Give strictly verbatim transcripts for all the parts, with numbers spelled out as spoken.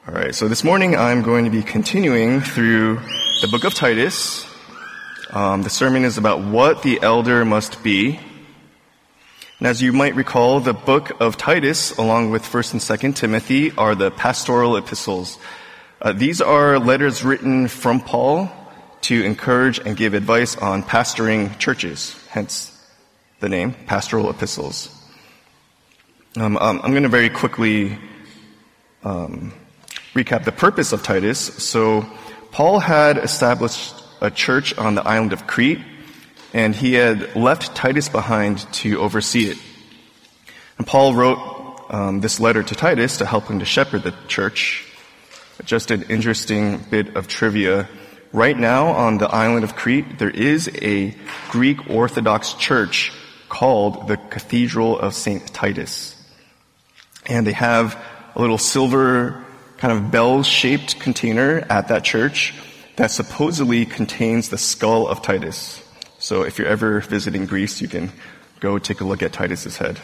All right, so this morning I'm going to be continuing through the book of Titus. Um, the sermon is about what the elder must be. And as you might recall, the book of Titus, along with First and Second Timothy, are the pastoral epistles. Uh, these are letters written from Paul to encourage and give advice on pastoring churches, hence the name, pastoral epistles. Um, um, I'm going to very quickly um, recap the purpose of Titus. So Paul had established a church on the island of Crete, and he had left Titus behind to oversee it. And Paul wrote um, this letter to Titus to help him to shepherd the church. Just an interesting bit of trivia. Right now on the island of Crete, there is a Greek Orthodox church called the Cathedral of Saint Titus. And they have a little silver kind of bell-shaped container at that church that supposedly contains the skull of Titus. So if you're ever visiting Greece, you can go take a look at Titus's head.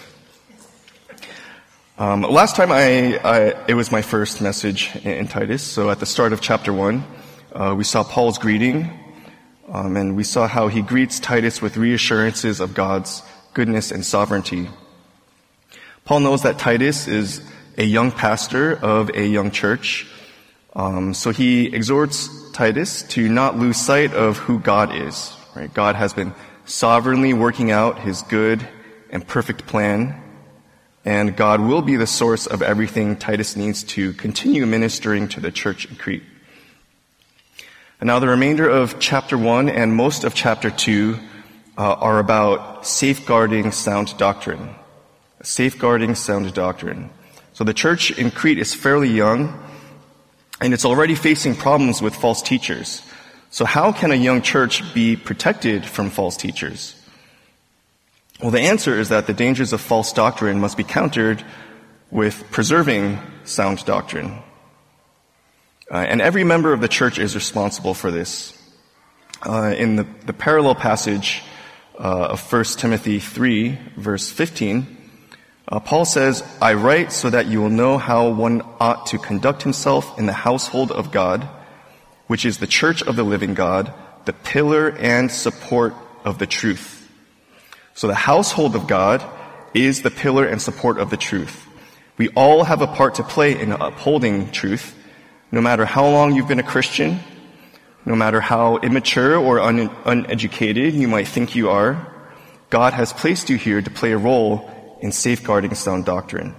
Um, last time I, I, it was my first message in, in Titus. So at the start of chapter one, uh, we saw Paul's greeting, um, and we saw how he greets Titus with reassurances of God's goodness and sovereignty. Paul knows that Titus is a young pastor of a young church, um, so he exhorts Titus to not lose sight of who God is. Right? God has been sovereignly working out his good and perfect plan, and God will be the source of everything Titus needs to continue ministering to the church in Crete. And now the remainder of chapter one and most of chapter two uh, are about safeguarding sound doctrine. Safeguarding sound doctrine. So the church in Crete is fairly young, and it's already facing problems with false teachers. So how can a young church be protected from false teachers? Well, the answer is that the dangers of false doctrine must be countered with preserving sound doctrine. Uh, and every member of the church is responsible for this. Uh, in the, the parallel passage uh, of First Timothy three, verse fifteen, Uh, Paul says, I write so that you will know how one ought to conduct himself in the household of God, which is the church of the living God, the pillar and support of the truth. So the household of God is the pillar and support of the truth. We all have a part to play in upholding truth, no matter how long you've been a Christian, no matter how immature or un- uneducated you might think you are. God has placed you here to play a role in safeguarding sound doctrine.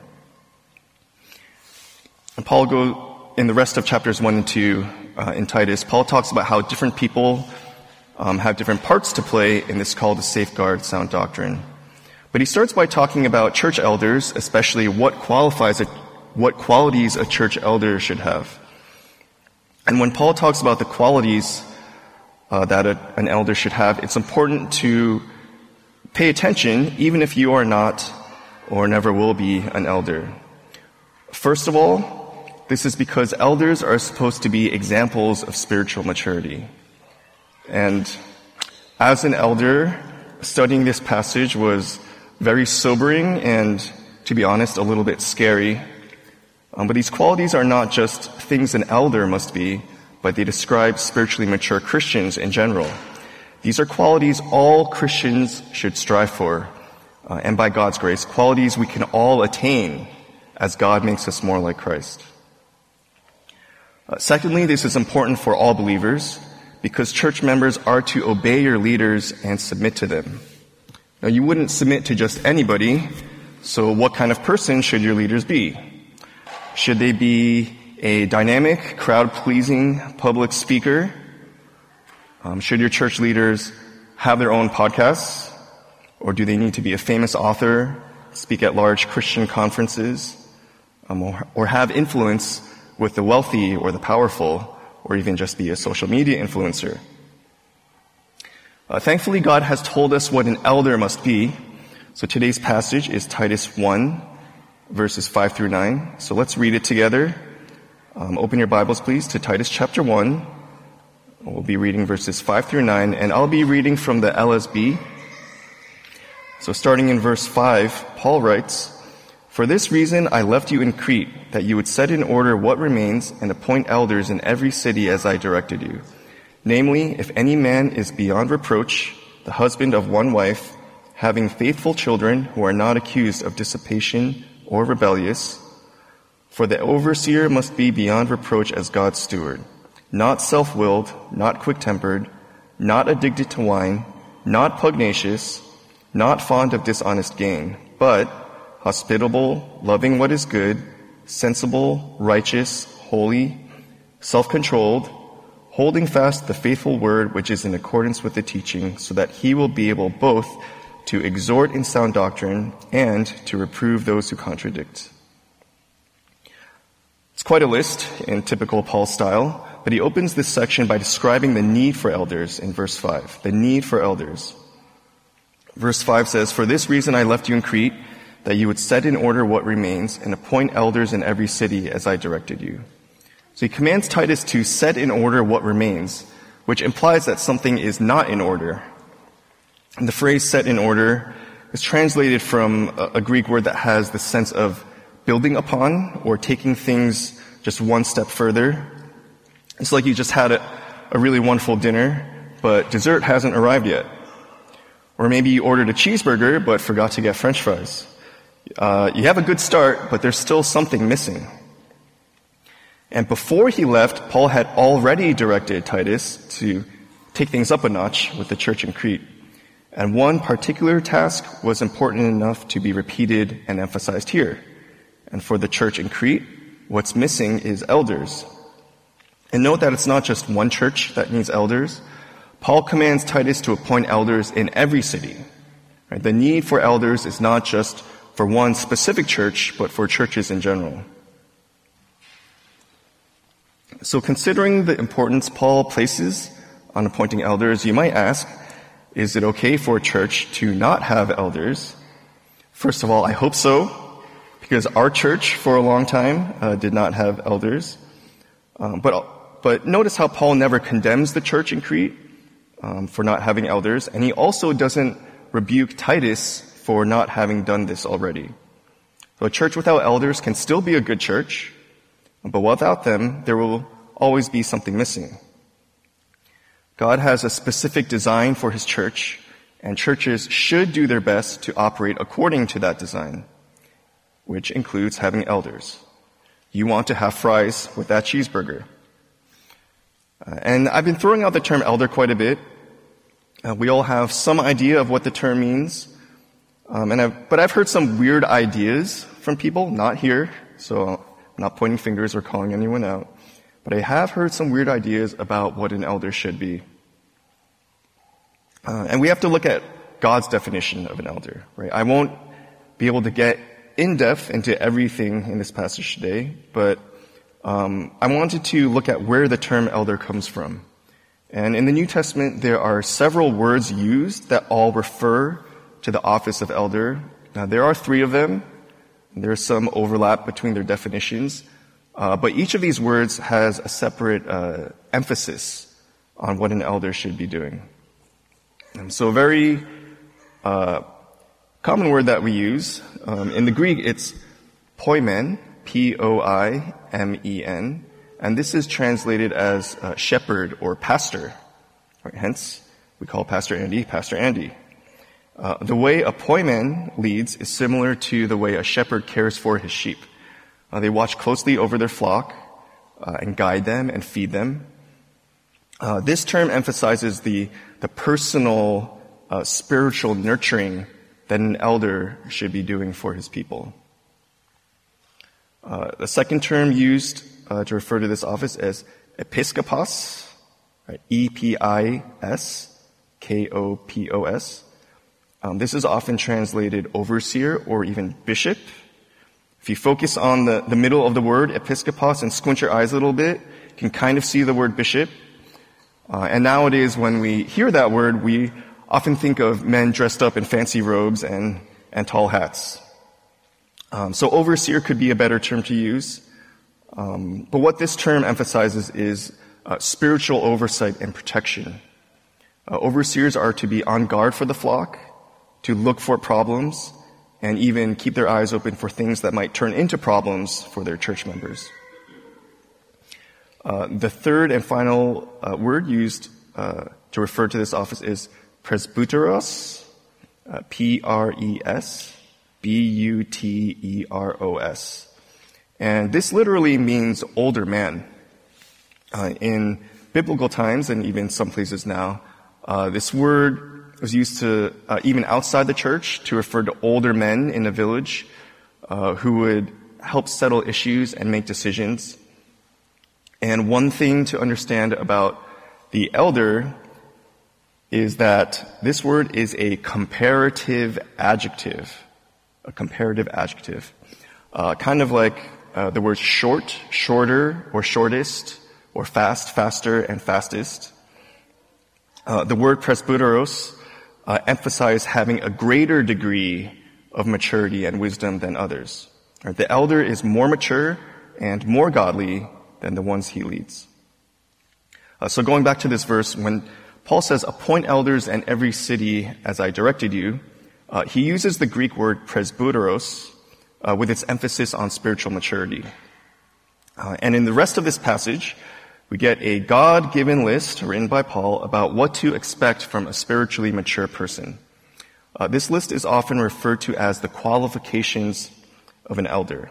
And Paul goes, in the rest of chapters one and two uh, in Titus, Paul talks about how different people um, have different parts to play in this call to safeguard sound doctrine. But he starts by talking about church elders, especially what qualifies a, what qualities a church elder should have. And when Paul talks about the qualities uh, that a, an elder should have, it's important to pay attention, even if you are not or never will be an elder. First of all, this is because elders are supposed to be examples of spiritual maturity. And as an elder, studying this passage was very sobering and, to be honest, a little bit scary. Um, but these qualities are not just things an elder must be, but they describe spiritually mature Christians in general. These are qualities all Christians should strive for. Uh, and by God's grace, qualities we can all attain as God makes us more like Christ. Uh, secondly, this is important for all believers because church members are to obey your leaders and submit to them. Now, you wouldn't submit to just anybody, so what kind of person should your leaders be? Should they be a dynamic, crowd-pleasing public speaker? Um, should your church leaders have their own podcasts? Or do they need to be a famous author, speak at large Christian conferences, um, or, or have influence with the wealthy or the powerful, or even just be a social media influencer? Uh, thankfully, God has told us what an elder must be. So today's passage is Titus one, verses five through nine. So let's read it together. Um, open your Bibles, please, to Titus chapter one. We'll be reading verses five through nine, and I'll be reading from the L S B. So starting in verse five, Paul writes, For this reason I left you in Crete, that you would set in order what remains and appoint elders in every city as I directed you. Namely, if any man is beyond reproach, the husband of one wife, having faithful children who are not accused of dissipation or rebellious, for the overseer must be beyond reproach as God's steward, not self-willed, not quick-tempered, not addicted to wine, not pugnacious, not fond of dishonest gain, but hospitable, loving what is good, sensible, righteous, holy, self-controlled, holding fast the faithful word which is in accordance with the teaching, so that he will be able both to exhort in sound doctrine and to reprove those who contradict. It's quite a list in typical Paul style, but he opens this section by describing the need for elders in verse five. The need for elders. Verse five says, "For this reason I left you in Crete, that you would set in order what remains and appoint elders in every city as I directed you." So he commands Titus to set in order what remains, which implies that something is not in order. And the phrase set in order is translated from a, a Greek word that has the sense of building upon or taking things just one step further. It's like you just had a, a really wonderful dinner, but dessert hasn't arrived yet. Or maybe you ordered a cheeseburger but forgot to get French fries. Uh, you have a good start, but there's still something missing. And before he left, Paul had already directed Titus to take things up a notch with the church in Crete. And one particular task was important enough to be repeated and emphasized here. And for the church in Crete, what's missing is elders. And note that it's not just one church that needs elders. Paul commands Titus to appoint elders in every city. Right? The need for elders is not just for one specific church, but for churches in general. So considering the importance Paul places on appointing elders, you might ask, is it okay for a church to not have elders? First of all, I hope so, because our church for a long time uh, did not have elders. Um, but, but notice how Paul never condemns the church in Crete um, for not having elders, and he also doesn't rebuke Titus for not having done this already. So a church without elders can still be a good church, but without them, there will always be something missing. God has a specific design for his church, and churches should do their best to operate according to that design, which includes having elders. You want to have fries with that cheeseburger. Uh, and I've been throwing out the term elder quite a bit. Uh, we all have some idea of what the term means. Um, and I've, but I've heard some weird ideas from people, not here, so I'm not pointing fingers or calling anyone out. But I have heard some weird ideas about what an elder should be. Uh, and we have to look at God's definition of an elder, right? I won't be able to get in depth into everything in this passage today, but um, I wanted to look at where the term elder comes from. And in the New Testament, there are several words used that all refer to the office of elder. Now, there are three of them. There's some overlap between their definitions. Uh, but each of these words has a separate uh, emphasis on what an elder should be doing. And so a very uh, common word that we use, um, in the Greek, it's poimen, P O I M E N, and this is translated as uh, shepherd or pastor. Right, hence, we call Pastor Andy, Pastor Andy. Uh, the way a poimen leads is similar to the way a shepherd cares for his sheep. Uh, they watch closely over their flock uh, and guide them and feed them. Uh, this term emphasizes the, the personal, uh, spiritual nurturing that an elder should be doing for his people. Uh, the second term used uh, to refer to this office is episkopos, right? E P I S K O P O S. Um, this is often translated overseer or even bishop. If you focus on the, the middle of the word, episkopos, and squint your eyes a little bit, you can kind of see the word bishop. Uh, and nowadays, when we hear that word, we often think of men dressed up in fancy robes and, and tall hats. Um, so overseer could be a better term to use. Um, but what this term emphasizes is uh, spiritual oversight and protection. Uh, overseers are to be on guard for the flock, to look for problems, and even keep their eyes open for things that might turn into problems for their church members. Uh, the third and final uh, word used uh, to refer to this office is presbyteros, uh, P R E S B U T E R O S. And this literally means older man. Uh, in biblical times, and even some places now, uh, this word was used to, uh, even outside the church, to refer to older men in a village uh, who would help settle issues and make decisions. And one thing to understand about the elder is that this word is a comparative adjective. A comparative adjective. Uh, kind of like uh, the words short, shorter, or shortest, or fast, faster, and fastest. Uh, the word presbyteros uh, emphasizes having a greater degree of maturity and wisdom than others. Right? The elder is more mature and more godly than the ones he leads. Uh, so going back to this verse, when Paul says, appoint elders in every city as I directed you, uh, he uses the Greek word presbyteros uh, with its emphasis on spiritual maturity. Uh, and in the rest of this passage, we get a God-given list written by Paul about what to expect from a spiritually mature person. Uh, this list is often referred to as the qualifications of an elder.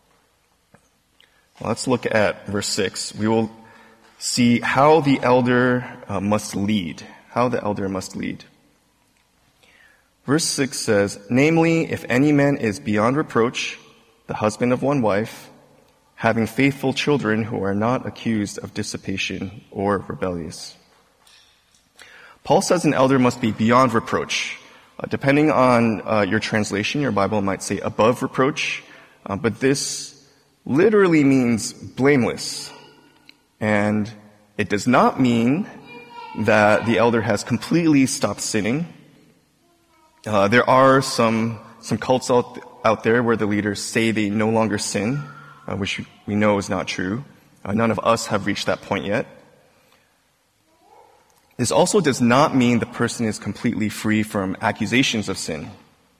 Well, let's look at verse six. We will see how the elder uh, must lead. How the elder must lead. Verse six says, namely, if any man is beyond reproach, the husband of one wife, having faithful children who are not accused of dissipation or rebellious. Paul says an elder must be beyond reproach. Uh, depending on uh, your translation, your Bible might say above reproach, uh, but this literally means blameless. And it does not mean that the elder has completely stopped sinning. Uh, there are some some cults out, out there where the leaders say they no longer sin, Uh, which we know is not true. Uh, none of us have reached that point yet. This also does not mean the person is completely free from accusations of sin.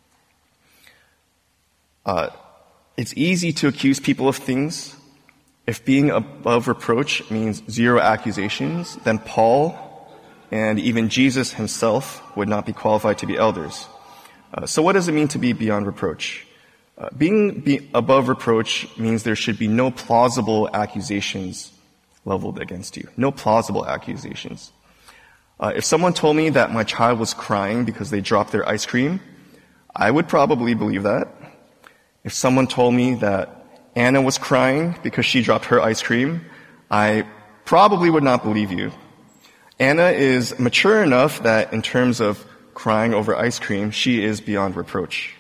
Uh, it's easy to accuse people of things. If being above reproach means zero accusations, then Paul and even Jesus himself would not be qualified to be elders. Uh, so what does it mean to be beyond reproach? Uh, being be above reproach means there should be no plausible accusations leveled against you. No plausible accusations. Uh, if someone told me that my child was crying because they dropped their ice cream, I would probably believe that. If someone told me that Anna was crying because she dropped her ice cream, I probably would not believe you. Anna is mature enough that in terms of crying over ice cream, she is beyond reproach.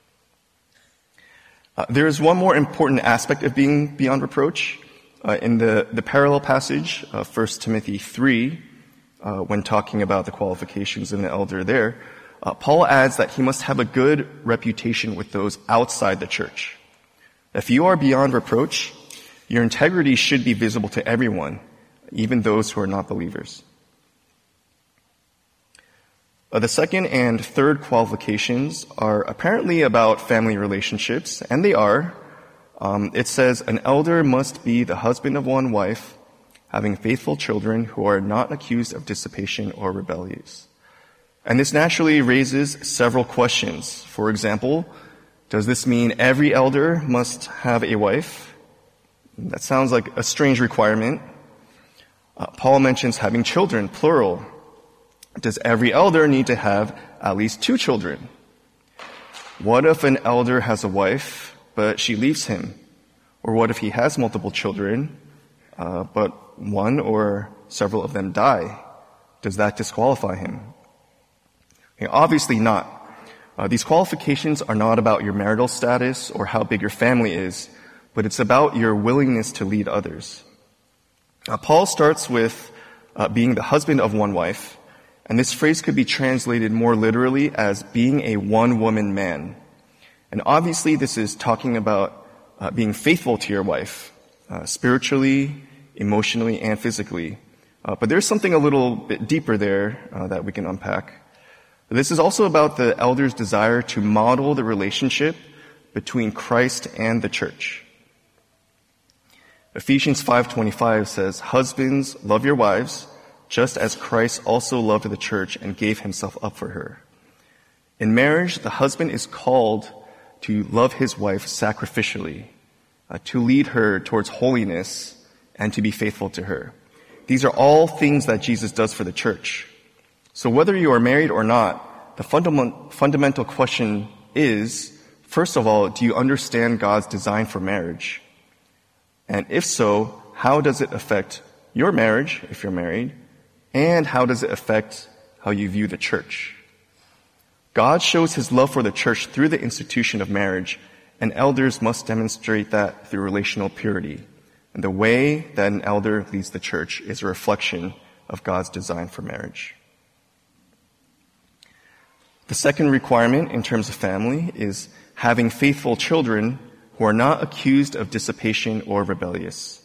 Uh, there is one more important aspect of being beyond reproach. Uh, in the, the parallel passage, uh, First Timothy three, uh, when talking about the qualifications of an elder there, uh, Paul adds that he must have a good reputation with those outside the church. If you are beyond reproach, your integrity should be visible to everyone, even those who are not believers. Uh, the second and third qualifications are apparently about family relationships, and they are. Um, it says, an elder must be the husband of one wife, having faithful children who are not accused of dissipation or rebellious. And this naturally raises several questions. For example, does this mean every elder must have a wife? That sounds like a strange requirement. Uh, Paul mentions having children, plural. Does every elder need to have at least two children? What if an elder has a wife, but she leaves him? Or what if he has multiple children, uh, but one or several of them die? Does that disqualify him? Okay, obviously not. Uh, these qualifications are not about your marital status or how big your family is, but it's about your willingness to lead others. Uh, Paul starts with uh, being the husband of one wife. And this phrase could be translated more literally as being a one-woman man. And obviously this is talking about uh, being faithful to your wife, uh, spiritually, emotionally, and physically. Uh, but there's something a little bit deeper there uh, that we can unpack. This is also about the elders' desire to model the relationship between Christ and the church. Ephesians five twenty-five says, "Husbands, love your wives, just as Christ also loved the church and gave himself up for her." In marriage, the husband is called to love his wife sacrificially, uh, to lead her towards holiness, and to be faithful to her. These are all things that Jesus does for the church. So whether you are married or not, the fundament, fundamental question is, first of all, do you understand God's design for marriage? And if so, how does it affect your marriage, if you're married? And how does it affect how you view the church? God shows his love for the church through the institution of marriage, and elders must demonstrate that through relational purity. And the way that an elder leads the church is a reflection of God's design for marriage. The second requirement in terms of family is having faithful children who are not accused of dissipation or rebellious.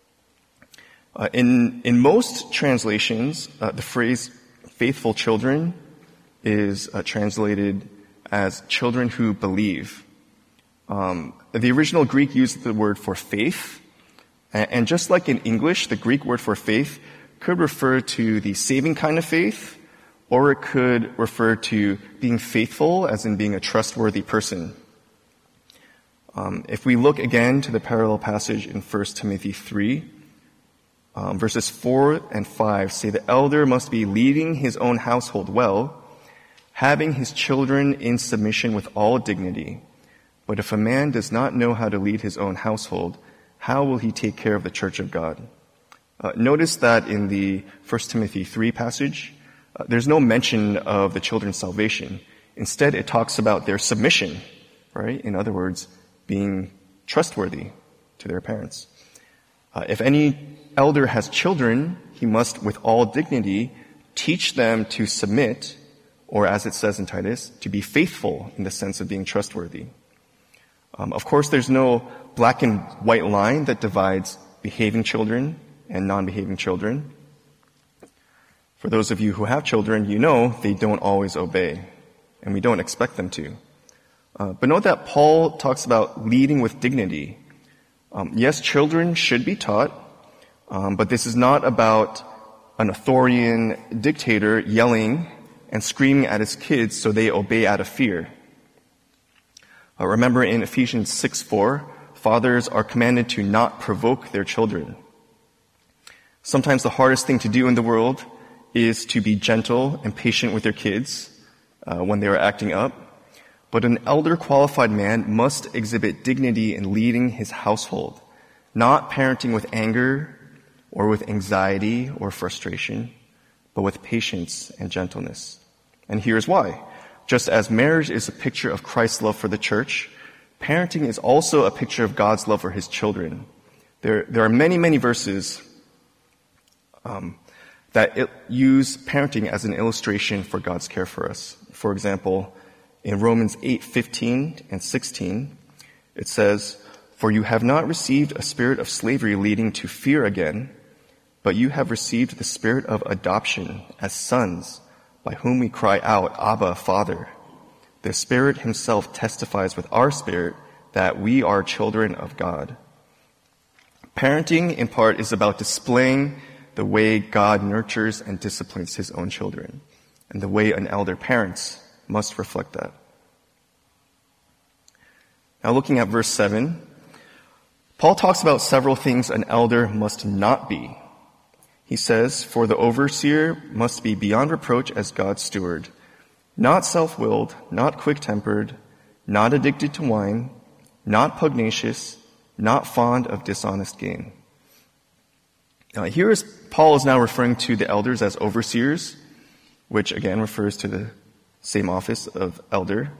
Uh, in, in most translations, uh, the phrase faithful children is uh, translated as children who believe. Um, the original Greek used the word for faith, and, and just like in English, the Greek word for faith could refer to the saving kind of faith, or it could refer to being faithful, as in being a trustworthy person. Um, if we look again to the parallel passage in First Timothy three, um, verses four and five say the elder must be leading his own household well, having his children in submission with all dignity. But if a man does not know how to lead his own household, how will he take care of the church of God? Uh, notice that in the First Timothy three passage, uh, there's no mention of the children's salvation. Instead, it talks about their submission, right? In other words, being trustworthy to their parents. Uh, if any elder has children, he must, with all dignity, teach them to submit, or as it says in Titus, to be faithful in the sense of being trustworthy. Um, of course, there's no black and white line that divides behaving children and non-behaving children. For those of you who have children, you know they don't always obey, and we don't expect them to. Uh, but note that Paul talks about leading with dignity. Um, yes, children should be taught, um, but this is not about an authoritarian dictator yelling and screaming at his kids so they obey out of fear. Uh, remember in Ephesians six four, fathers are commanded to not provoke their children. Sometimes the hardest thing to do in the world is to be gentle and patient with their kids uh, when they are acting up. But an elder qualified man must exhibit dignity in leading his household, not parenting with anger or with anxiety or frustration, but with patience and gentleness. And here's why. Just as marriage is a picture of Christ's love for the church, parenting is also a picture of God's love for his children. There, there are many, many verses um, that it, use parenting as an illustration for God's care for us. For example, in Romans eight fifteen and sixteen, it says, "For you have not received a spirit of slavery leading to fear again, but you have received the spirit of adoption as sons, by whom we cry out, Abba, Father. The Spirit himself testifies with our spirit that we are children of God." Parenting, in part, is about displaying the way God nurtures and disciplines his own children, and the way an elder parents must reflect that. Now looking at verse seven, Paul talks about several things an elder must not be. He says, "For the overseer must be beyond reproach as God's steward, not self-willed, not quick-tempered, not addicted to wine, not pugnacious, not fond of dishonest gain." Now here is Paul is now referring to the elders as overseers, which again refers to the same office of elder.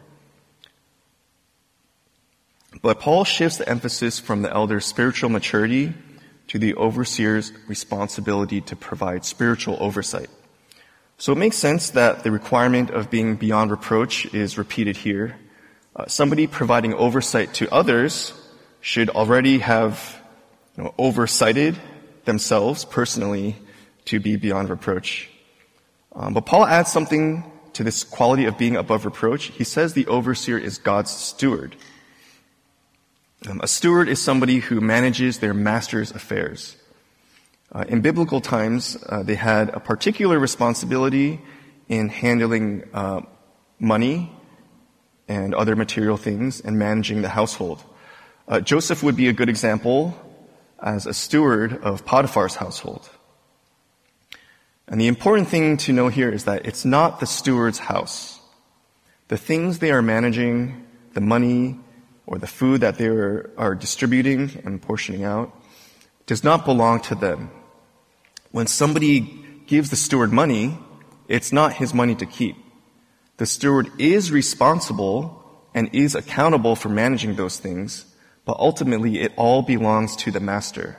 But Paul shifts the emphasis from the elder's spiritual maturity to the overseer's responsibility to provide spiritual oversight. So it makes sense that the requirement of being beyond reproach is repeated here. Uh, somebody providing oversight to others should already have, you know, oversighted themselves personally to be beyond reproach. Um, but Paul adds something to this quality of being above reproach, he says the overseer is God's steward. Um, a steward is somebody who manages their master's affairs. Uh, in biblical times, uh, they had a particular responsibility in handling uh, money and other material things and managing the household. Uh, Joseph would be a good example as a steward of Potiphar's household. And the important thing to know here is that it's not the steward's house. The things they are managing, the money or the food that they are, are distributing and portioning out, does not belong to them. When somebody gives the steward money, it's not his money to keep. The steward is responsible and is accountable for managing those things, but ultimately it all belongs to the master.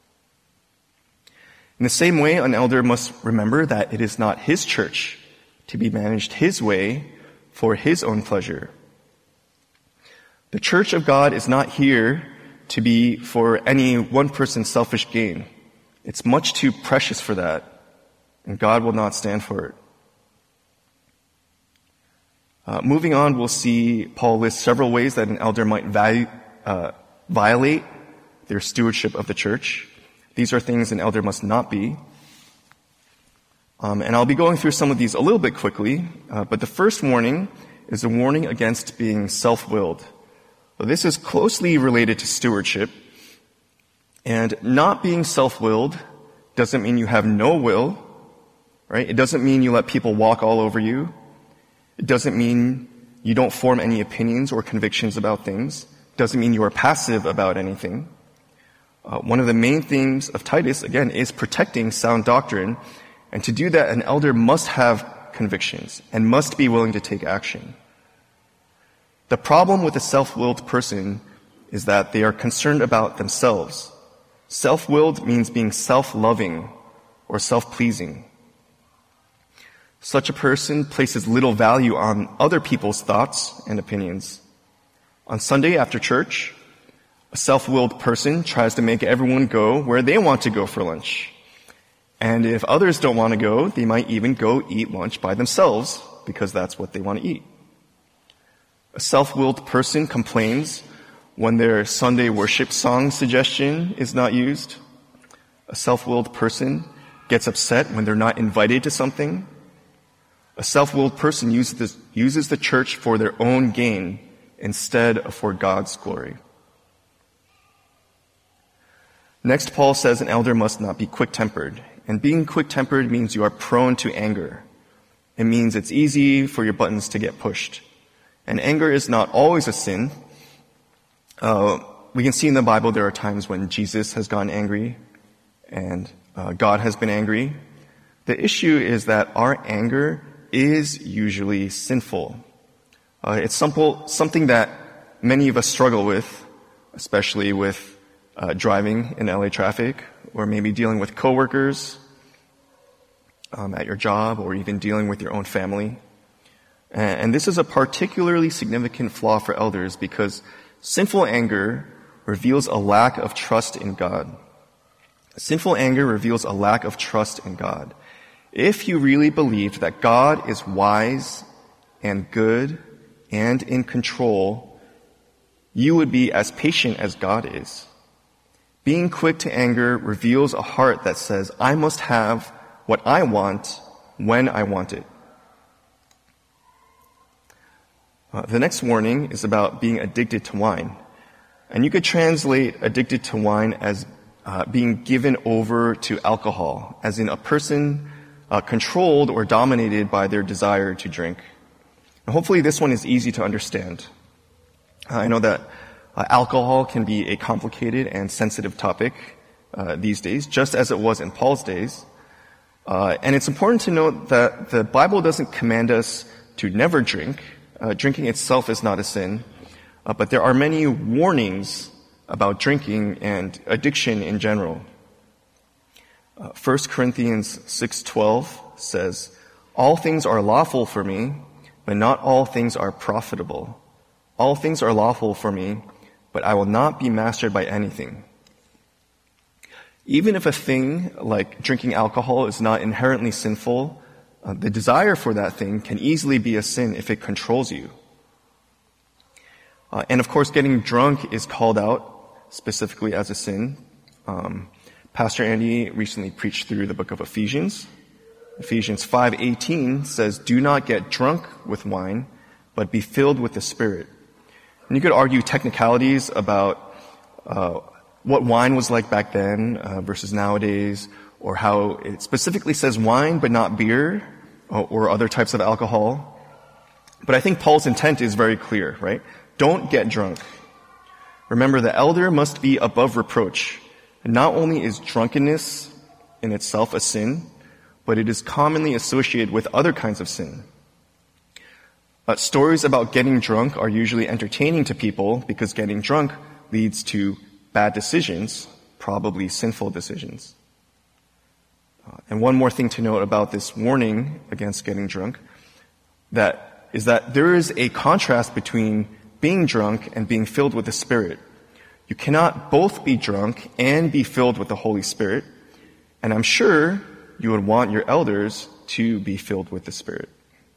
In the same way, an elder must remember that it is not his church to be managed his way for his own pleasure. The church of God is not here to be for any one person's selfish gain. It's much too precious for that, and God will not stand for it. Uh, moving on, we'll see Paul list several ways that an elder might value, uh, violate their stewardship of the church. These are things an elder must not be. Um, and I'll be going through some of these a little bit quickly, uh, but the first warning is a warning against being self-willed. Well, this is closely related to stewardship, and not being self-willed doesn't mean you have no will, right? It doesn't mean you let people walk all over you. It doesn't mean you don't form any opinions or convictions about things. It doesn't mean you are passive about anything. Uh, one of the main themes of Titus, again, is protecting sound doctrine. And to do that, an elder must have convictions and must be willing to take action. The problem with a self-willed person is that they are concerned about themselves. Self-willed means being self-loving or self-pleasing. Such a person places little value on other people's thoughts and opinions. On Sunday after church, a self-willed person tries to make everyone go where they want to go for lunch. And if others don't want to go, they might even go eat lunch by themselves because that's what they want to eat. A self-willed person complains when their Sunday worship song suggestion is not used. A self-willed person gets upset when they're not invited to something. A self-willed person uses the, uses the church for their own gain instead of for God's glory. Next, Paul says an elder must not be quick-tempered. And being quick-tempered means you are prone to anger. It means it's easy for your buttons to get pushed. And anger is not always a sin. Uh, we can see in the Bible there are times when Jesus has gotten angry and uh, God has been angry. The issue is that our anger is usually sinful. Uh, it's simple, something that many of us struggle with, especially with uh, driving in L A traffic, or maybe dealing with coworkers um, at your job, or even dealing with your own family. And, and this is a particularly significant flaw for elders because sinful anger reveals a lack of trust in God. Sinful anger reveals a lack of trust in God. If you really believed that God is wise and good and in control, you would be as patient as God is. Being quick to anger reveals a heart that says, I must have what I want when I want it. Uh, the next warning is about being addicted to wine. And you could translate addicted to wine as uh, being given over to alcohol, as in a person uh, controlled or dominated by their desire to drink. And hopefully this one is easy to understand. Uh, I know that uh, alcohol can be a complicated and sensitive topic uh, these days, just as it was in Paul's days. Uh, and it's important to note that the Bible doesn't command us to never drink. Uh, drinking itself is not a sin, uh, but there are many warnings about drinking and addiction in general. Uh, First Corinthians six twelve says, all things are lawful for me, but not all things are profitable. All things are lawful for me, but I will not be mastered by anything. Even if a thing like drinking alcohol is not inherently sinful, Uh, the desire for that thing can easily be a sin if it controls you. Uh, and of course, getting drunk is called out specifically as a sin. Um, Pastor Andy recently preached through the book of Ephesians. Ephesians five eighteen says, "Do not get drunk with wine, but be filled with the Spirit." And you could argue technicalities about uh, what wine was like back then uh, versus nowadays, or how it specifically says wine but not beer or, or other types of alcohol. But I think Paul's intent is very clear, right? Don't get drunk. Remember, the elder must be above reproach. And not only is drunkenness in itself a sin, but it is commonly associated with other kinds of sin. Uh, stories about getting drunk are usually entertaining to people because getting drunk leads to bad decisions, probably sinful decisions. Uh, and one more thing to note about this warning against getting drunk, that is that there is a contrast between being drunk and being filled with the Spirit. You cannot both be drunk and be filled with the Holy Spirit, and I'm sure you would want your elders to be filled with the Spirit.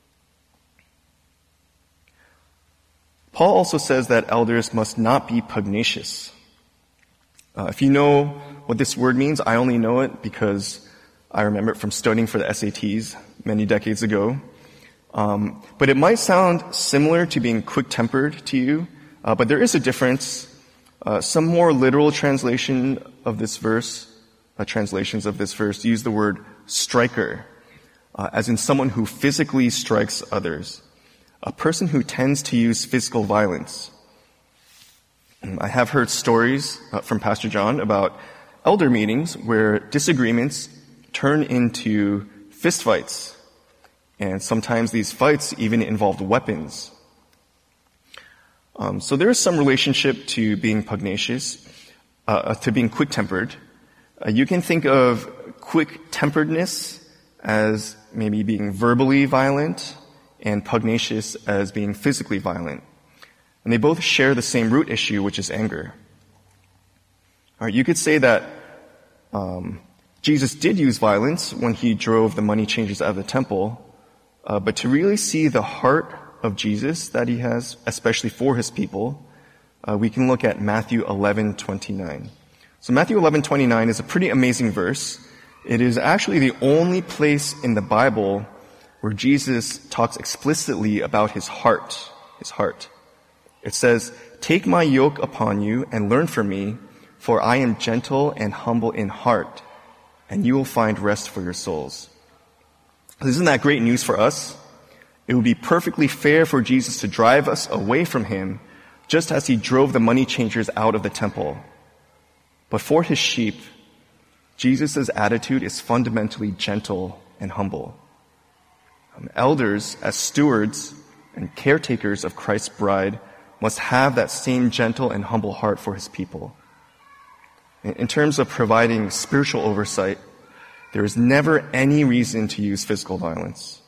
Paul also says that elders must not be pugnacious. Uh, if you know what this word means, I only know it because I remember it from studying for the S A Ts many decades ago. Um, but it might sound similar to being quick-tempered to you, uh, but there is a difference. Uh, some more literal translation of this verse, uh, translations of this verse, use the word striker, uh, as in someone who physically strikes others, a person who tends to use physical violence. I have heard stories uh, from Pastor John about elder meetings where disagreements turn into fistfights, and sometimes these fights even involved weapons. Um, so there is some relationship to being pugnacious, uh, to being quick-tempered. Uh, you can think of quick-temperedness as maybe being verbally violent, and pugnacious as being physically violent. And they both share the same root issue, which is anger. All right, you could say that um, Jesus did use violence when he drove the money changers out of the temple, uh, but to really see the heart of Jesus that he has, especially for his people, uh, we can look at Matthew eleven twenty-nine. So Matthew eleven twenty-nine is a pretty amazing verse. It is actually the only place in the Bible where Jesus talks explicitly about his heart, his heart. It says, "Take my yoke upon you and learn from me, for I am gentle and humble in heart, and you will find rest for your souls." Isn't that great news for us? It would be perfectly fair for Jesus to drive us away from him, just as he drove the money changers out of the temple. But for his sheep, Jesus' attitude is fundamentally gentle and humble. Elders, as stewards and caretakers of Christ's bride, must have that same gentle and humble heart for his people. In terms of providing spiritual oversight, there is never any reason to use physical violence.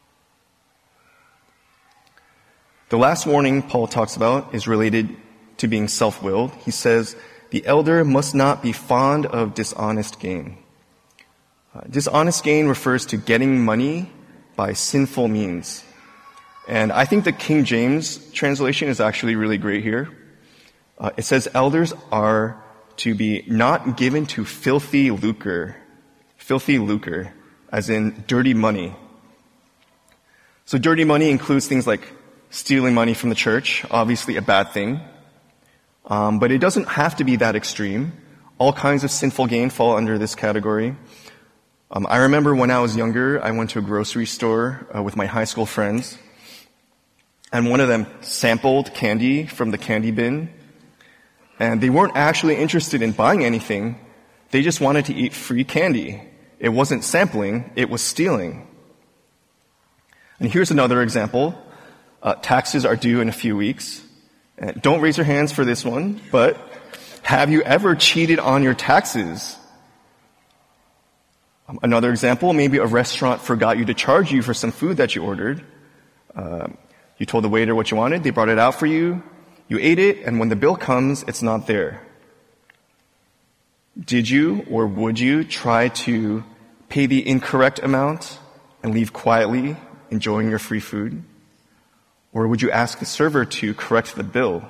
The last warning Paul talks about is related to being self-willed. He says, the elder must not be fond of dishonest gain. Uh, dishonest gain refers to getting money by sinful means. And I think the King James translation is actually really great here. Uh, it says elders are to be not given to filthy lucre, filthy lucre, as in dirty money. So dirty money includes things like stealing money from the church, obviously a bad thing. Um, but it doesn't have to be that extreme. All kinds of sinful gain fall under this category. Um, I remember when I was younger, I went to a grocery store uh, with my high school friends, and one of them sampled candy from the candy bin, and they weren't actually interested in buying anything. They just wanted to eat free candy. It wasn't sampling, it was stealing. And here's another example. Uh, taxes are due in a few weeks. And don't raise your hands for this one, but have you ever cheated on your taxes? Um, another example, maybe a restaurant forgot you to charge you for some food that you ordered. Uh, you told the waiter what you wanted, they brought it out for you, you ate it, and when the bill comes, it's not there. Did you or would you try to pay the incorrect amount and leave quietly, enjoying your free food? Or would you ask the server to correct the bill?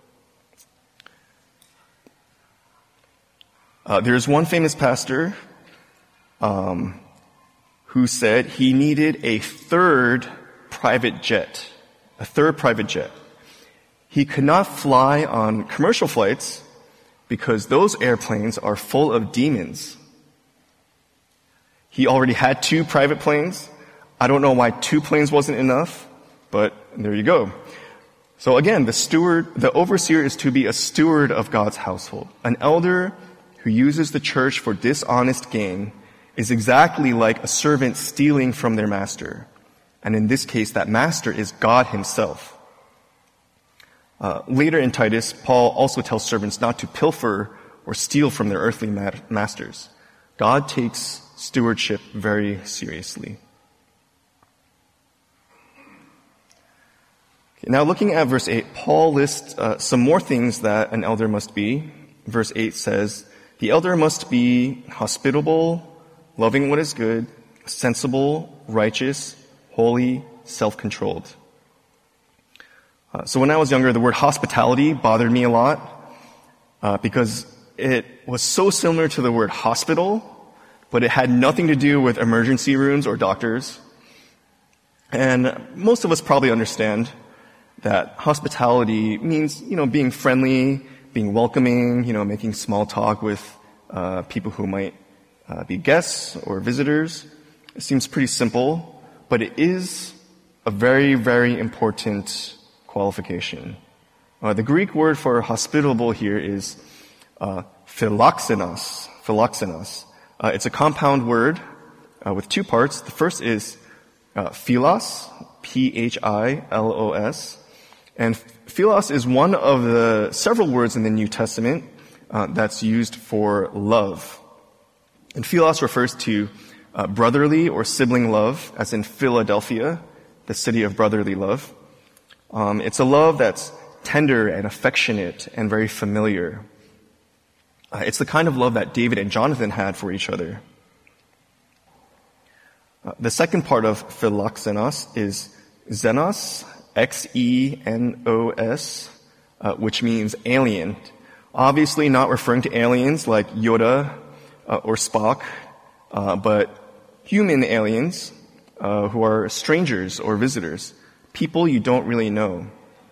Uh, there's one famous pastor um, who said he needed a third private jet, a third private jet. He could not fly on commercial flights because those airplanes are full of demons. He already had two private planes. I don't know why two planes wasn't enough, but there you go. So again, the steward, the overseer is to be a steward of God's household. An elder who uses the church for dishonest gain is exactly like a servant stealing from their master. And in this case, that master is God himself. Uh, later in Titus, Paul also tells servants not to pilfer or steal from their earthly ma- masters. God takes stewardship very seriously. Okay, now looking at verse eight, Paul lists uh, some more things that an elder must be. Verse eight says, the elder must be hospitable, loving what is good, sensible, righteous, holy, self-controlled. Uh, so when I was younger, the word hospitality bothered me a lot uh, because it was so similar to the word hospital, but it had nothing to do with emergency rooms or doctors. And most of us probably understand that hospitality means, you know, being friendly, being welcoming, you know, making small talk with uh, people who might uh, be guests or visitors. It seems pretty simple, but it is a very, very important qualification. Uh, the Greek word for hospitable here is uh, philoxenos. Philoxenos. Uh, it's a compound word uh, with two parts. The first is uh, philos, P H I L O S. And philos is one of the several words in the New Testament uh, that's used for love. And philos refers to uh, brotherly or sibling love, as in Philadelphia, the city of brotherly love. Um, it's a love that's tender and affectionate and very familiar. Uh, it's the kind of love that David and Jonathan had for each other. Uh, the second part of philoxenos is xenos, X E N O S, uh, which means alien. Obviously not referring to aliens like Yoda uh, or Spock, uh, but human aliens uh, who are strangers or visitors. People you don't really know.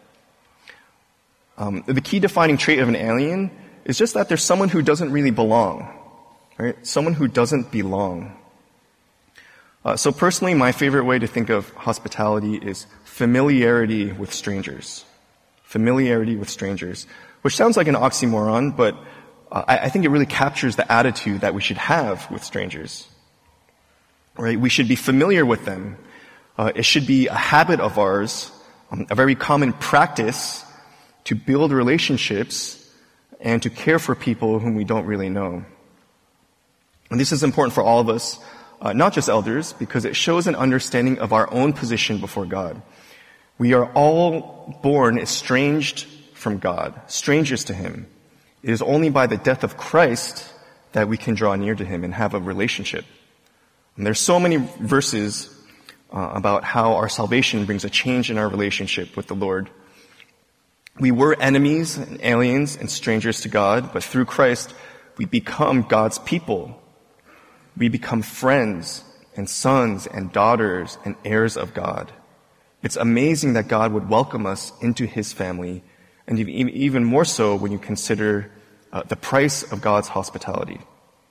Um, the key defining trait of an alien is just that there's someone who doesn't really belong, right? Someone who doesn't belong. Uh, so personally, my favorite way to think of hospitality is familiarity with strangers. Familiarity with strangers, which sounds like an oxymoron, but uh, I, I think it really captures the attitude that we should have with strangers. Right? We should be familiar with them. Uh, it should be a habit of ours, um, a very common practice to build relationships and to care for people whom we don't really know. And this is important for all of us, uh, not just elders, because it shows an understanding of our own position before God. We are all born estranged from God, strangers to Him. It is only by the death of Christ that we can draw near to Him and have a relationship. And there's so many verses Uh, about how our salvation brings a change in our relationship with the Lord. We were enemies and aliens and strangers to God, but through Christ, we become God's people. We become friends and sons and daughters and heirs of God. It's amazing that God would welcome us into His family, and even more so when you consider uh, the price of God's hospitality.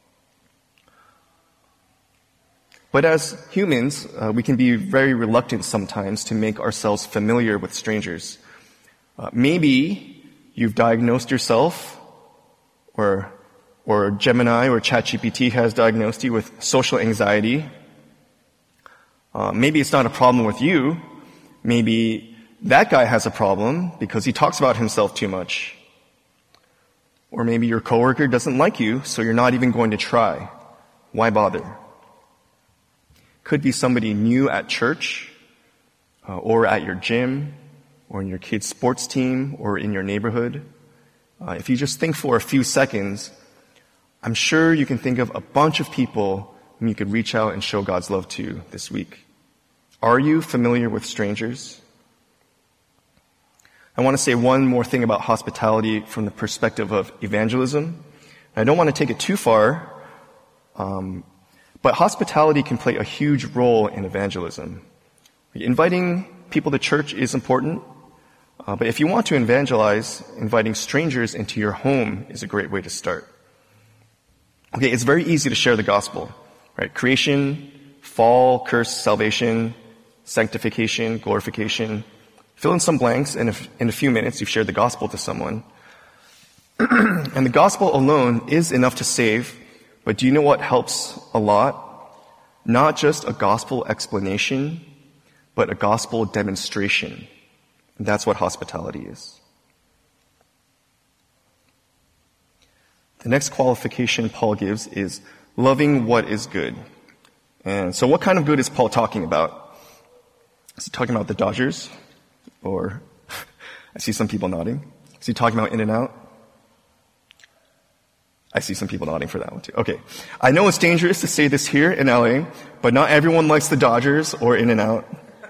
But as humans, uh, we can be very reluctant sometimes to make ourselves familiar with strangers. Uh, maybe you've diagnosed yourself, or or Gemini or ChatGPT has diagnosed you with social anxiety. Uh, maybe it's not a problem with you. Maybe that guy has a problem because he talks about himself too much. Or maybe your coworker doesn't like you, so you're not even going to try. Why bother? Could be somebody new at church, uh, or at your gym, or in your kid's sports team, or in your neighborhood. Uh, if you just think for a few seconds, I'm sure you can think of a bunch of people whom you could reach out and show God's love to this week? Are you familiar with strangers? I want to say one more thing about hospitality from the perspective of evangelism. I don't want to take it too far, um, but hospitality can play a huge role in evangelism. Inviting people to church is important, uh, but if you want to evangelize, inviting strangers into your home is a great way to start. Okay, it's very easy to share the gospel, right? Creation, fall, curse, salvation, sanctification, glorification. Fill in some blanks, and if, in a few minutes you've shared the gospel to someone. And the gospel alone is enough to save, but do you know what helps a lot? Not just a gospel explanation, but a gospel demonstration. And that's what hospitality is. The next qualification Paul gives is loving what is good. And so what kind of good is Paul talking about? Is he talking about the Dodgers? Or, I see some people nodding. Is he talking about In-N-Out? I see some people nodding for that one too. Okay. I know it's dangerous to say this here in L A, but not everyone likes the Dodgers or In-N-Out.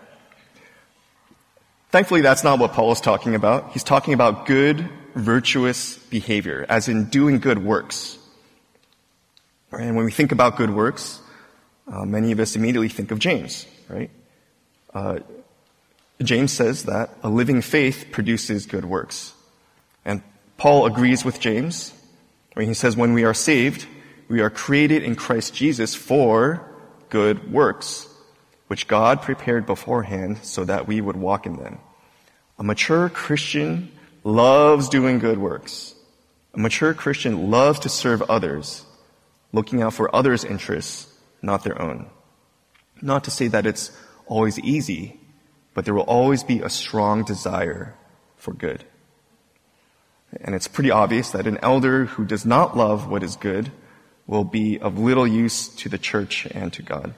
Thankfully, that's not what Paul is talking about. He's talking about good, virtuous behavior, as in doing good works. And when we think about good works, uh, many of us immediately think of James, right? Uh, James says that a living faith produces good works. And Paul agrees with James when he says when we are saved, we are created in Christ Jesus for good works, which God prepared beforehand so that we would walk in them. A mature Christian loves doing good works. A mature Christian loves to serve others, looking out for others' interests, not their own. Not to say that it's always easy, but there will always be a strong desire for good. And it's pretty obvious that an elder who does not love what is good will be of little use to the church and to God.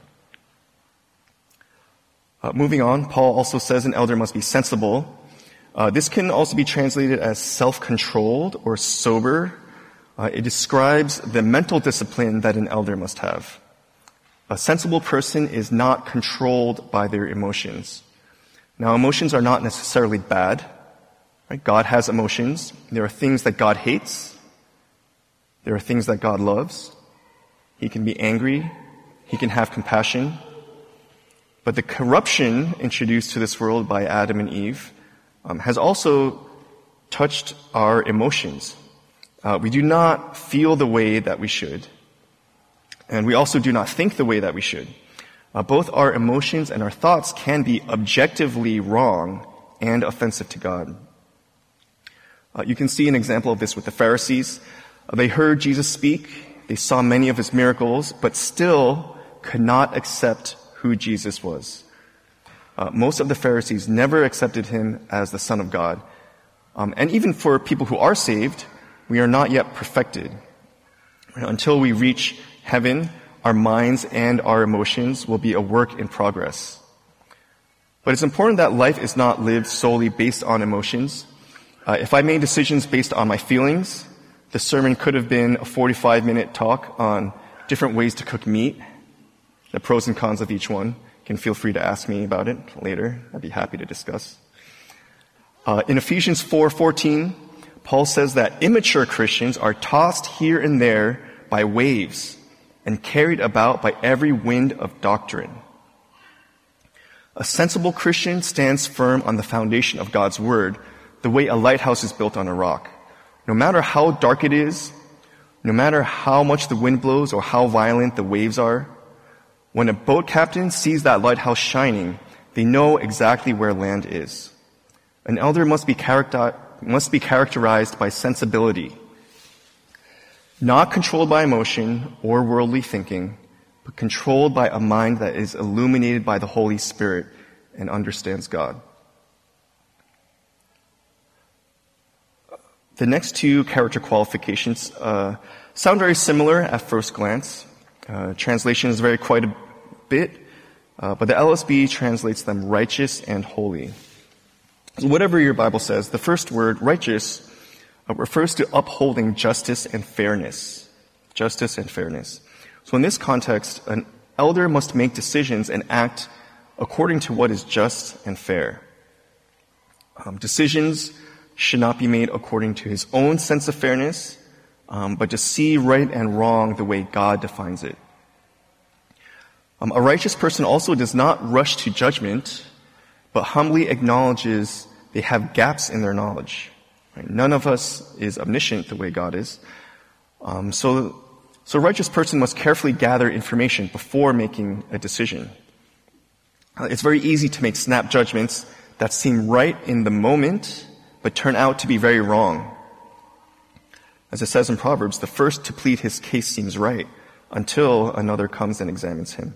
Uh, moving on, Paul also says an elder must be sensible. Uh, this can also be translated as self-controlled or sober. Uh, it describes the mental discipline that an elder must have. A sensible person is not controlled by their emotions. Now, emotions are not necessarily bad. Right? God has emotions. There are things that God hates. There are things that God loves. He can be angry. He can have compassion. But the corruption introduced to this world by Adam and Eve um, has also touched our emotions. Uh, we do not feel the way that we should. And we also do not think the way that we should. Uh, both our emotions and our thoughts can be objectively wrong and offensive to God. Uh, you can see an example of this with the Pharisees. Uh, they heard Jesus speak, they saw many of his miracles, but still could not accept who Jesus was. Uh, most of the Pharisees never accepted him as the Son of God. Um, and even for people who are saved, we are not yet perfected. Until we reach heaven, our minds and our emotions will be a work in progress. But it's important that life is not lived solely based on emotions. Uh, if I made decisions based on my feelings, the sermon could have been a forty-five minute talk on different ways to cook meat, the pros and cons of each one. You can feel free to ask me about it later. I'd be happy to discuss. Uh, in Ephesians four fourteen, Paul says that immature Christians are tossed here and there by waves and carried about by every wind of doctrine. A sensible Christian stands firm on the foundation of God's word, the way a lighthouse is built on a rock. No matter how dark it is, no matter how much the wind blows or how violent the waves are, when a boat captain sees that lighthouse shining, they know exactly where land is. An elder must be character, must be characterized by sensibility, not controlled by emotion or worldly thinking, but controlled by a mind that is illuminated by the Holy Spirit and understands God. The next two character qualifications uh, sound very similar at first glance. Uh, translations vary quite a bit, uh, but the L S B translates them righteous and holy. Whatever your Bible says, the first word, righteous, uh, refers to upholding justice and fairness. Justice and fairness. So in this context, an elder must make decisions and act according to what is just and fair. Um, decisions should not be made according to his own sense of fairness, um, but to see right and wrong the way God defines it. Um, a righteous person also does not rush to judgment, but humbly acknowledges they have gaps in their knowledge. Right? None of us is omniscient the way God is. Um, so, so a righteous person must carefully gather information before making a decision. Uh, it's very easy to make snap judgments that seem right in the moment, but turn out to be very wrong. As it says in Proverbs, the first to plead his case seems right until another comes and examines him.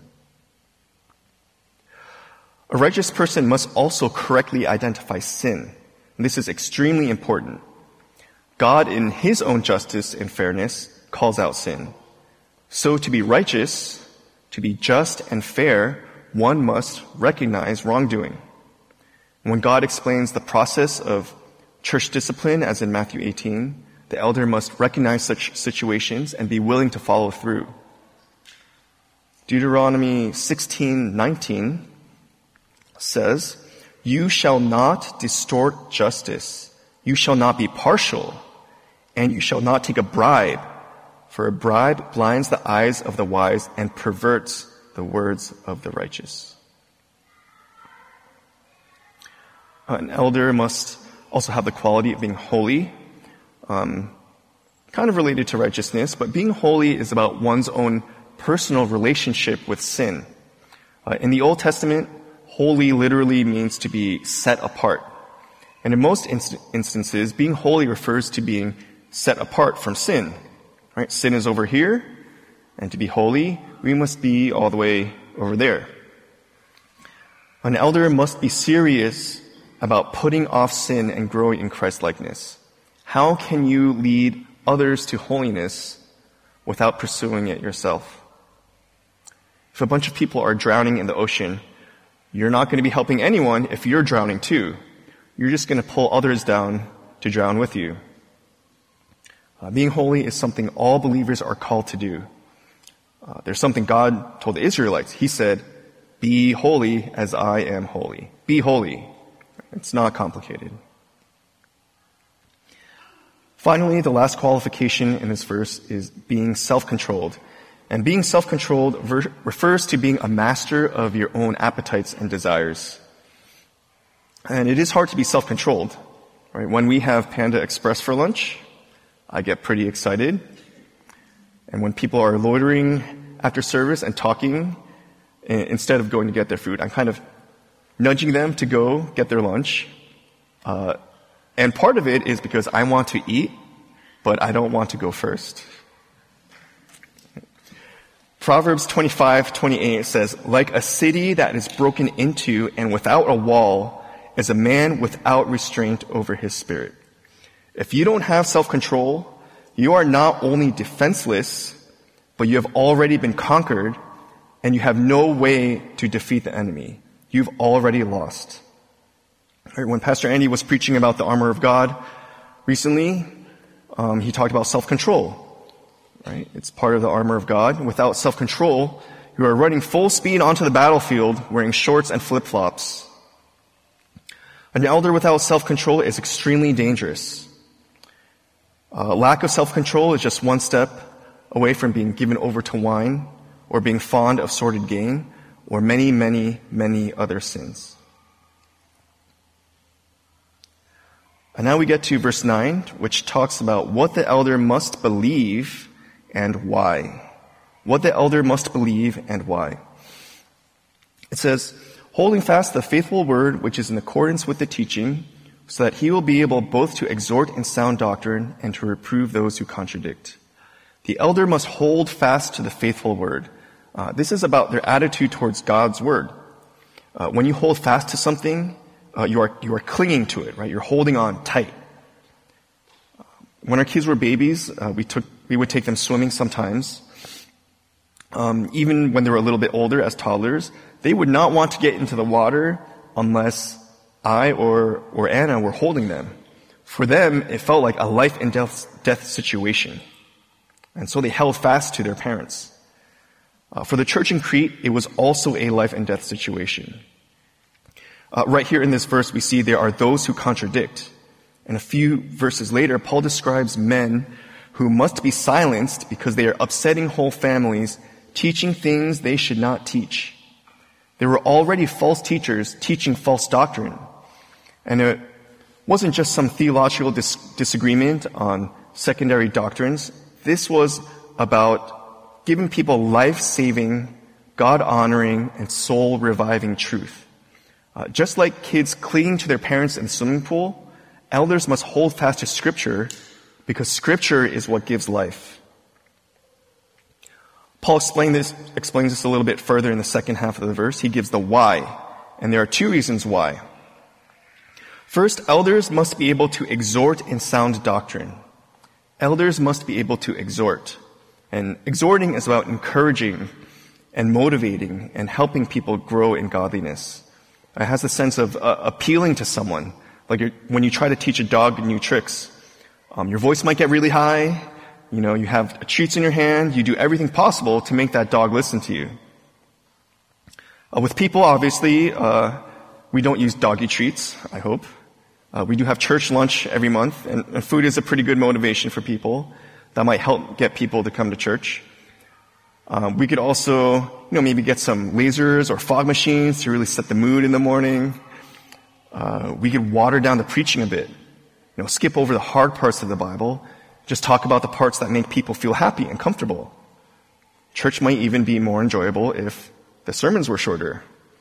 A righteous person must also correctly identify sin. And this is extremely important. God, in his own justice and fairness, calls out sin. So to be righteous, to be just and fair, one must recognize wrongdoing. And when God explains the process of church discipline, as in Matthew eighteen, the elder must recognize such situations and be willing to follow through. Deuteronomy sixteen nineteen says, "You shall not distort justice. You shall not be partial, and you shall not take a bribe, for a bribe blinds the eyes of the wise and perverts the words of the righteous." An elder must also have the quality of being holy, um, kind of related to righteousness, but being holy is about one's own personal relationship with sin. Uh, in the Old Testament, holy literally means to be set apart. And in most inst- instances, being holy refers to being set apart from sin. Right? Sin is over here, and to be holy, we must be all the way over there. An elder must be serious about putting off sin and growing in Christ-likeness. How can you lead others to holiness without pursuing it yourself? If a bunch of people are drowning in the ocean, you're not going to be helping anyone if you're drowning too. You're just going to pull others down to drown with you. Uh, being holy is something all believers are called to do. Uh, there's something God told the Israelites. He said, "Be holy as I am holy." Be holy. It's not complicated. Finally, the last qualification in this verse is being self-controlled. And being self-controlled ver- refers to being a master of your own appetites and desires. And it is hard to be self-controlled. Right? When we have Panda Express for lunch, I get pretty excited. And when people are loitering after service and talking, instead of going to get their food, I'm kind of nudging them to go get their lunch. Uh, and part of it is because I want to eat, but I don't want to go first. Proverbs twenty-five twenty-eight says, "Like a city that is broken into and without a wall is a man without restraint over his spirit." If you don't have self-control, you are not only defenseless, but you have already been conquered, and you have no way to defeat the enemy. You've already lost. Right, when Pastor Andy was preaching about the armor of God recently, um, he talked about self-control. Right? It's part of the armor of God. Without self-control, you are running full speed onto the battlefield wearing shorts and flip-flops. An elder without self-control is extremely dangerous. Uh, lack of self-control is just one step away from being given over to wine or being fond of sordid gain or many, many, many other sins. And now we get to verse nine, which talks about what the elder must believe and why. What the elder must believe and why. It says, "Holding fast the faithful word which is in accordance with the teaching, so that he will be able both to exhort in sound doctrine and to reprove those who contradict." The elder must hold fast to the faithful word. Uh, this is about their attitude towards God's word. Uh, when you hold fast to something, uh, you are you are clinging to it, right? You're holding on tight. When our kids were babies, uh, we took we would take them swimming sometimes. Um, even when they were a little bit older, as toddlers, they would not want to get into the water unless I or or Anna were holding them. For them, it felt like a life and death, death situation, and so they held fast to their parents. Uh, for the church in Crete, it was also a life and death situation. Uh, right here in this verse, we see there are those who contradict. And a few verses later, Paul describes men who must be silenced because they are upsetting whole families, teaching things they should not teach. There were already false teachers teaching false doctrine. And it wasn't just some theological dis- disagreement on secondary doctrines. This was about giving people life-saving, God-honoring, and soul-reviving truth. Uh, just like kids clinging to their parents in the swimming pool, elders must hold fast to Scripture because Scripture is what gives life. Paul explained this, explains this a little bit further in the second half of the verse. He gives the why, and there are two reasons why. First, elders must be able to exhort in sound doctrine. Elders must be able to exhort. And exhorting is about encouraging and motivating and helping people grow in godliness. It has a sense of uh, appealing to someone. Like you're, when you try to teach a dog new tricks, um, your voice might get really high. You know, you have treats in your hand. You do everything possible to make that dog listen to you. Uh, with people, obviously, uh, we don't use doggy treats, I hope. Uh, we do have church lunch every month, and, and food is a pretty good motivation for people. That might help get people to come to church. Um, we could also, you know, maybe get some lasers or fog machines to really set the mood in the morning. Uh, we could water down the preaching a bit. You know, skip over the hard parts of the Bible. Just talk about the parts that make people feel happy and comfortable. Church might even be more enjoyable if the sermons were shorter.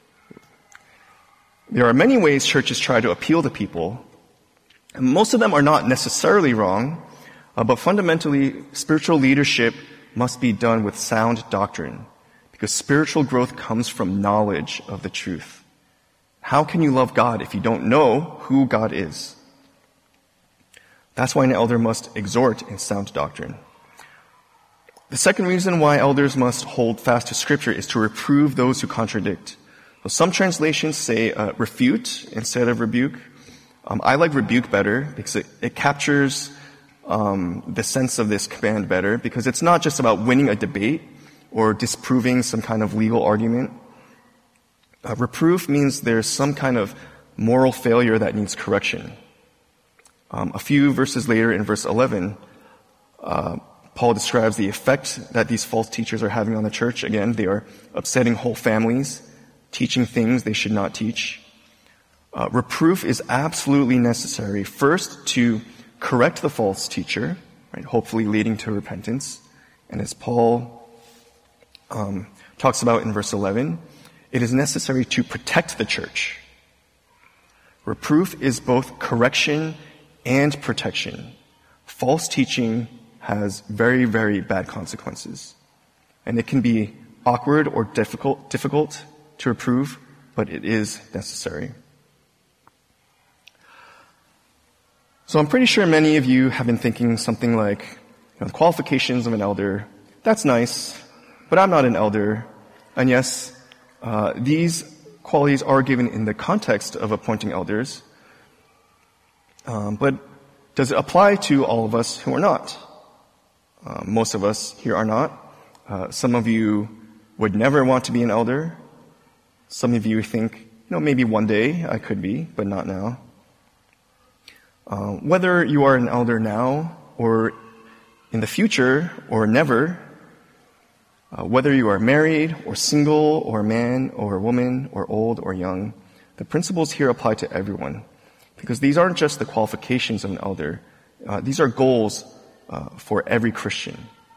There are many ways churches try to appeal to people. And most of them are not necessarily wrong, uh, but fundamentally, spiritual leadership must be done with sound doctrine, because spiritual growth comes from knowledge of the truth. How can you love God if you don't know who God is? That's why an elder must exhort in sound doctrine. The second reason why elders must hold fast to Scripture is to reprove those who contradict. So some translations say uh, refute instead of rebuke. Um, I like rebuke better because it, it captures um, the sense of this command better, because it's not just about winning a debate or disproving some kind of legal argument. Uh, reproof means there's some kind of moral failure that needs correction. Um, a few verses later in verse eleven, uh, Paul describes the effect that these false teachers are having on the church. Again, they are upsetting whole families, teaching things they should not teach. Uh, reproof is absolutely necessary, first to correct the false teacher, right, hopefully leading to repentance. And as Paul um, talks about in verse eleven, it is necessary to protect the church. Reproof is both correction and protection. False teaching has very, very bad consequences. And it can be awkward or difficult, difficult to reprove, but it is necessary. So I'm pretty sure many of you have been thinking something like, you know, the qualifications of an elder, that's nice, but I'm not an elder. And yes, uh, these qualities are given in the context of appointing elders. Um, but does it apply to all of us who are not? Uh, most of us here are not. Uh, some of you would never want to be an elder. Some of you think, you know, maybe one day I could be, but not now. Uh, whether you are an elder now or in the future or never, uh, whether you are married or single or a man or a woman or old or young, the principles here apply to everyone. Because these aren't just the qualifications of an elder. Uh, these are goals uh, for every Christian.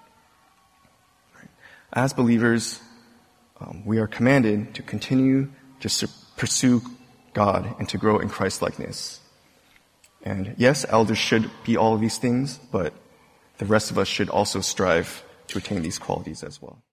As believers, um, we are commanded to continue to su- pursue God and to grow in Christ-likeness. And yes, elders should be all of these things, but the rest of us should also strive to attain these qualities as well.